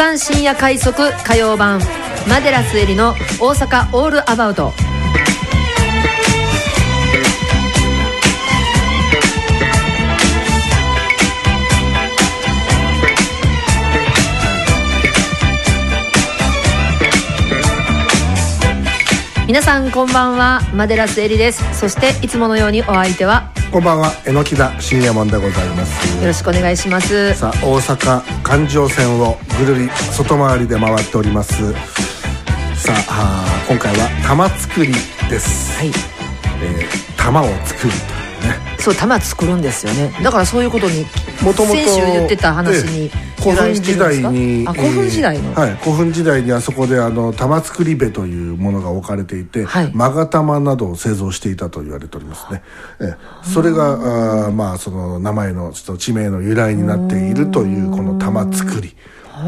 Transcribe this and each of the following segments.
刊深夜快速火曜版マデラスエリの大阪オールアバウト。皆さんこんばんは、マデラスエリです。そしていつものようにお相手は、 こんばんは、榎田深夜門でございます。 よろしくお願いします。 さあ、大阪環状線をぐるり外回りで回っております。さあ、今回は玉作りです。 はい、 玉を作るというね。 そう、玉作るんですよね。だからそういうことにもともと先週言ってた話に古墳時代に、 古墳時代の、 はい、古墳時代にあそこで玉作り部というものが置かれていて、 はい、 勾玉などを製造していたと言われておりますね。それがまあその名前のちょっと地名の由来になっているというこの玉作り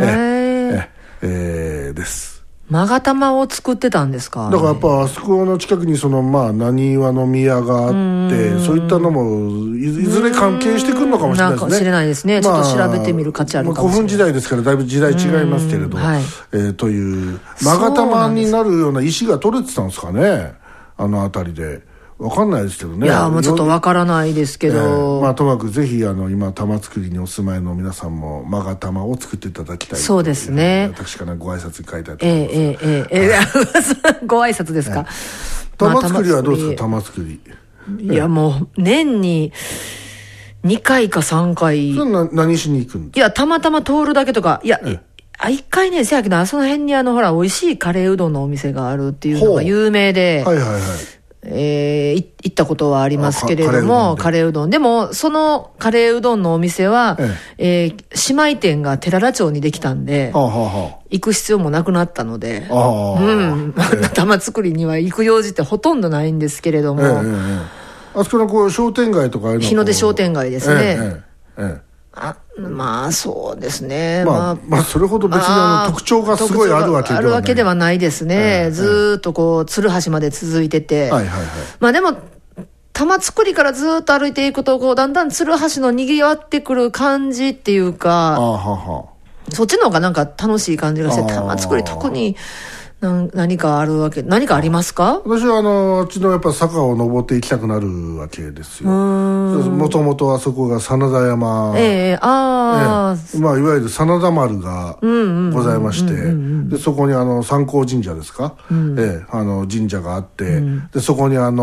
です。 勾玉を作ってたんですか。 だからやっぱあそこの近くに浪速の宮があって、そういったのもいずれ関係してくるのかもしれないですね。 なんか知れないですね。ちょっと調べてみる価値あるかもしれない。 古墳時代ですからだいぶ時代違いますけれど、 はい、 という勾玉になるような石が取れてたんですかね、あの辺りで。分かんないですけどね。 いやもうちょっと分からないですけど、 まあともかくぜひ今玉作りにお住まいの皆さんも勾玉を作っていただきたい。 そうですね。 私からご挨拶に書いてあります。 ご挨拶ですか。 玉作りはどうですか。玉作り、 いやもう年に2回か3回。 それは何しに行くんですか。 いやたまたま通るだけとか。いや、1回ね、せやけどその辺にほら美味しいカレーうどんのお店があるっていうのが有名で、 はいはいはい、 行ったことはありますけれども、カレーうどんでもそのカレーうどんのお店は、姉妹店が寺田町にできたんで、行く必要もなくなったので、玉作りには行く用事ってほとんどないんですけれども、 あそこのこう商店街とか日の出商店街ですね。まあそうですね。 まあそれほど別に特徴がすごいあるわけではないですね。ずーっとこう鶴橋まで続いてて、まあでも玉造りからずーっと歩いていくとこうだんだん鶴橋の賑わってくる感じっていうか、そっちの方がなんか楽しい感じがして、玉造り特に何かありますか。 私はあっちのやっぱ坂を登っていきたくなるわけですよ。もともとあそこが真田山、まあいわゆる真田丸がございまして、でそこに三光神社ですか、神社があって、でそこに大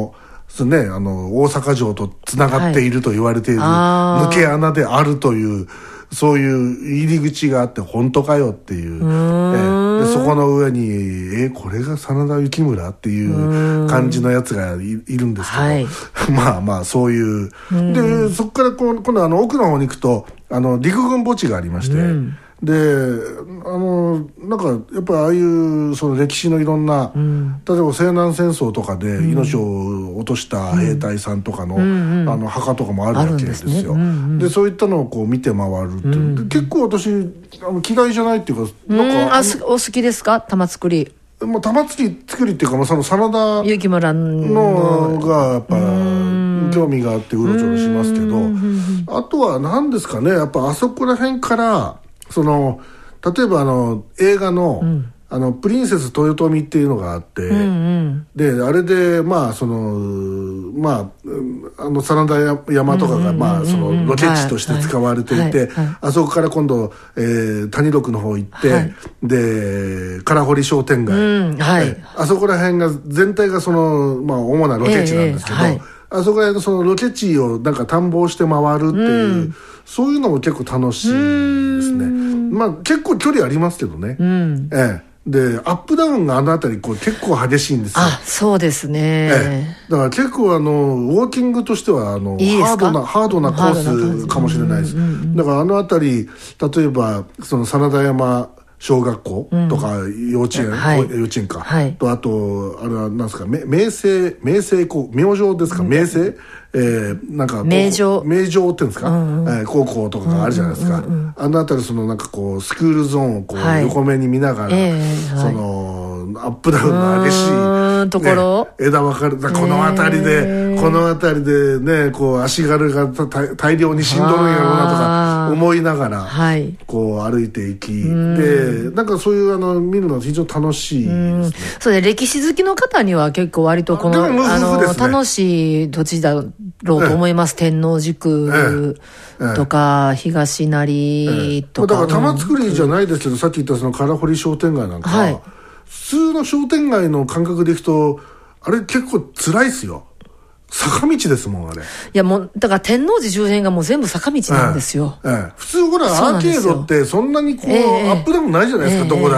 阪城とつながっていると言われている抜け穴であるという、そういう入り口があって本当かよっていう、でそこの上にこれが真田幸村っていう感じのやつがいるんですけど、まあそういう、でそこから今度奥の方に行くと陸軍墓地がありまして、でなんかやっぱああいうその歴史のいろんな、例えば西南戦争とかで命を落とした兵隊さんとかの、墓とかもあるわけですよ。でそういったのをこう見て回るって、結構私嫌いじゃないっていうか、なんかお好きですか玉造り。 玉作りっていうか、その真田幸村のがやっぱ興味があってうろちょろしますけど、あとは何ですかね、やっぱあそこら辺から例えば映画の、プリンセス豊臣っていうのがあって、であれで真田山とかがそのロケ地として使われていて、あそこから今度、谷六の方行って、で唐堀商店街、あそこら辺が全体が主なロケ地なんですけど、あそこら辺のそのロケ地をなんか探訪して回るっていう、そういうのも結構楽しいですね。結構距離ありますけどね。でアップダウンが辺り結構激しいんですよ。 そうですね。 だから結構ウォーキングとしてはハードなコースかもしれないです。だから辺り、例えばその真田山小学校とか幼稚園か、とあとあれは何ですか、明星明星ですか、明星なんか名城っていうんですか、高校とかがあるじゃないですか。あの辺りなんかこうスクールゾーンをこう横目に見ながら、そのアップダウンの激しいところ、 枝分かれたこの辺りでね、こう足軽が大量に死んどるんやろうなとか、 思いながら、 はい、 こう歩いていき、でなんかそういう見るの非常に楽しいですね。 そうで、歴史好きの方には結構割とこの、楽しい土地だろうと思います。天王寺区とか、東成とか。 だから玉造じゃないですけど、さっき言ったその唐堀商店街なんか、はい、普通の商店街の感覚でいくと、あれ結構辛いっすよ。坂道ですもん、あれ。いや、もう、だから天王寺周辺がもう全部坂道なんですよ。 普通ほら、アーケードってそんなにこう、アップダウンないじゃないですか、どこだって。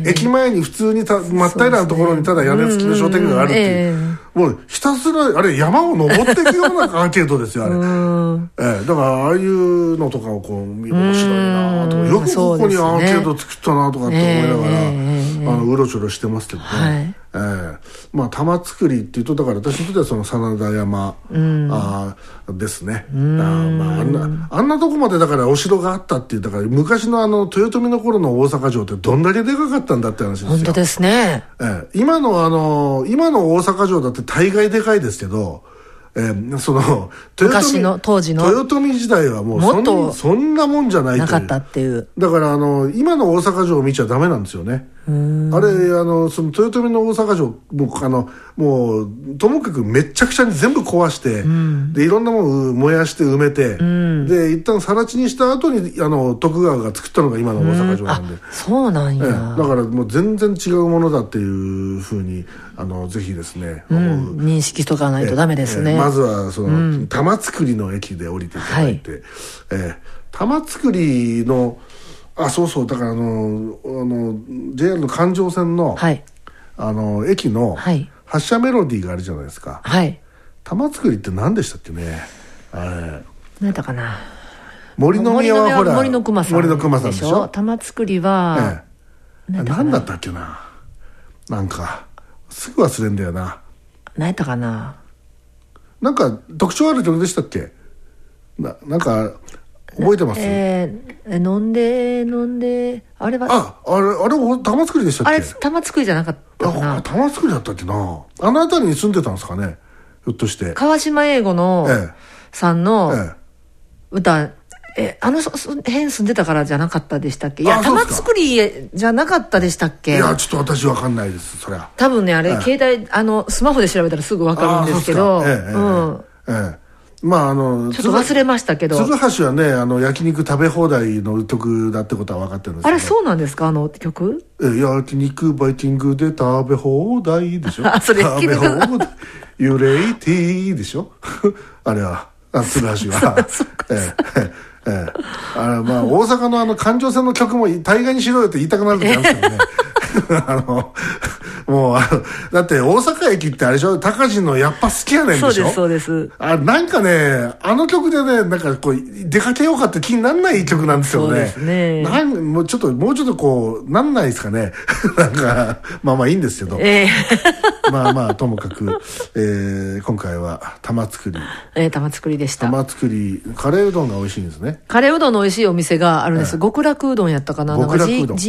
駅前に普通に真っ平らなところにただ屋根付きの商店街があるっていう。もうひたすら、あれ山を登っていくようなアーケードですよ、あれ。だからああいうのとかをこう、面白いなとか、よくここにアーケード作ったなとかって思いながら、うろちょろしてますけどね。まあ玉造りっていうと、だから私にとってはその真田山、ですね。あんなとこまでだからお城があったっていう、だから昔の豊臣の頃の大阪城ってどんだけでかかったんだって話ですよ。 本当ですね。 今の大阪城だって大概でかいですけど、その昔の当時の豊臣時代はもうそんなもんじゃないという、 なかったっていう。 だから今の大阪城を見ちゃダメなんですよね。あれその豊臣の大阪城もうともかくめっちゃくちゃに全部壊して、でいろんなものを燃やして埋めて、で一旦更地にした後に徳川が作ったのが今の大阪城なんで。 そうなんや。 だからもう全然違うものだっていうふうにぜひですね、 認識しとかないとダメですね。 まずはその玉造の駅で降りていただいて、玉造のそうそう、だからJR の環状線の、駅の発車メロディーがあるじゃないですか。玉造って何でしたっけね。 何だかな。 森の宮はほら森の熊さんでしょ。玉造は何だったっけな。なんかすぐ忘れんだよな。 何やったかな。 なんか特徴ある曲でしたっけ。なんか覚えてます？ 飲んで、あれはあれ玉造でしたっけ。 あれ玉造じゃなかったかな。 玉造だったっけな。あの辺りに住んでたんですかね、ひょっとして。 川島英語のさんの歌、辺住んでたからじゃなかったでしたっけ。いや、玉造じゃなかったでしたっけ。 いや、ちょっと私わかんないです、そりゃ。 多分ね、あれ携帯スマホで調べたらすぐわかるんですけど、 まあちょっと忘れましたけど、 鶴橋はね焼肉食べ放題の曲だってことは分かってるんですけど、 あれそうなんですか、曲。 焼肉バイキングで食べ放題でしょ。 それ食べ放題ユレイティでしょ。あれは鶴橋はまあ大阪の環状線の曲も大概にしろよって言いたくなる時あるんですけどね。もうだって大阪駅ってあれでしょ、高知のやっぱ好きやねんでしょ。 そうですそうです。 なんかね曲でね、なんかこう出かけようかって気になんない曲なんですよね。そうですね。もうちょっとこうなんないですかね。なんかまあいいんですけど、まあともかく、今回は玉造でした。 玉造カレーうどんが美味しいんですね。 カレーうどんの美味しいお店があるんです。極楽うどんやったかな。 極楽うどん。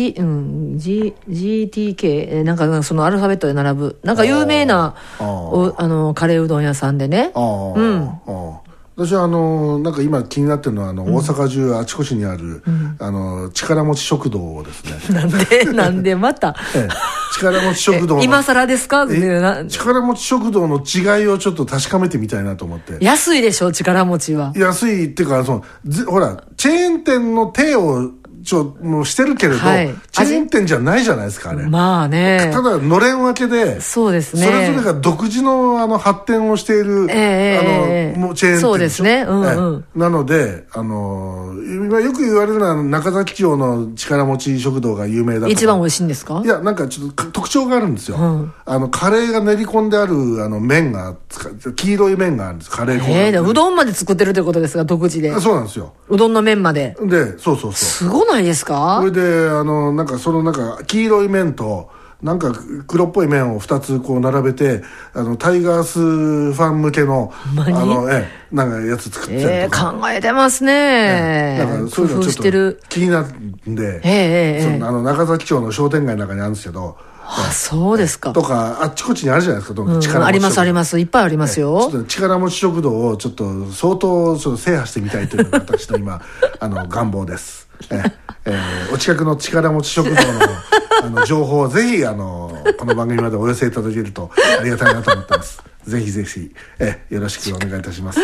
GTK、なんかそのアルファベットで並ぶなんか有名なカレーうどん屋さんでね。 私はなんか今気になってるのは大阪中あちこちにある力持ち食堂をですね。なんでまた力持ち食堂今更ですか。 力持ち食堂の違いをちょっと確かめてみたいなと思って。 安いでしょ力持ちは。 安いっていうかほらチェーン店の手をもうしてるけれど、チェーン店じゃないじゃないですか、あれ。 まあね。 ただのれん分けで、 そうですね。 それぞれが独自の発展をしている、もうチェーン店でしょ。 そうですね。 なので、今よく言われるのは中崎町の力持ち食堂が有名だと。 一番美味しいんですか？ いや、なんかちょっと特徴があるんですよ。カレーが練り込んである麺が、黄色い麺があるんです。カレー粉。 うどんまで作ってるということですが、独自で。 そうなんですよ。 うどんの麺まで。 で、そう。 すごないですか？ それでなんか黄色い麺となんか黒っぽい麺を2つこう並べてタイガースファン向けのなんかやつ作ってたりとか。 考えてますね。 だからそういうのちょっと気になるんで、中崎町の商店街の中にあるんですけど、 そうですか。 とかあっちこっちにあるじゃないですか、力持ち食堂、 ありますあります、いっぱいありますよ。 ちょっと力持ち食堂をちょっと相当制覇してみたいというのが私の今願望です。お近くの力持ち食堂の情報をぜひこの番組までお寄せいただけるとありがたいなと思ってます。ぜひぜひよろしくお願いいたします。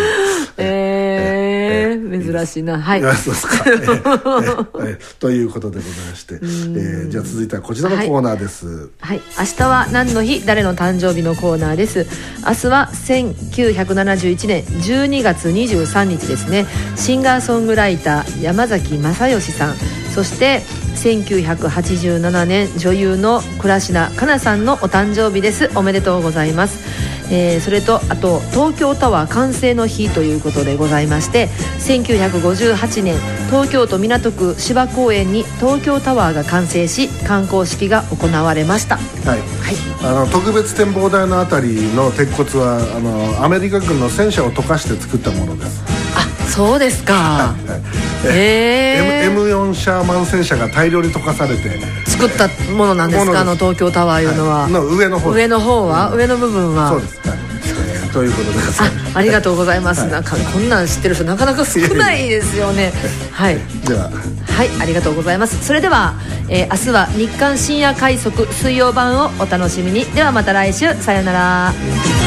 珍しいな。はい。 そうですか。ということでございまして、じゃあ続いてはこちらのコーナーです。 はい。明日は何の日誰の誕生日のコーナーです。明日は1971年12月23日ですね。シンガーソングライター山崎正義さん、そして1987年女優の倉科香奈さんのお誕生日です。おめでとうございます。それとあと東京タワー完成の日ということでございまして、1958年東京都港区芝公園に東京タワーが完成し観光式が行われました。 はい、特別展望台のあたりの鉄骨はアメリカ軍の戦車を溶かして作ったものです。 あ、そうですか。 M4 シャーマン戦車が大量に溶かされて作ったものなんですか、東京タワーいうのは。 の上の方は、上の部分は。 そうです。ということです。 ありがとうございます。なんかこんなん知ってる人なかなか少ないですよね。はい。 では、 はい、ありがとうございます。それでは、明日は日刊深夜快速水曜版をお楽しみに。ではまた来週、さよなら。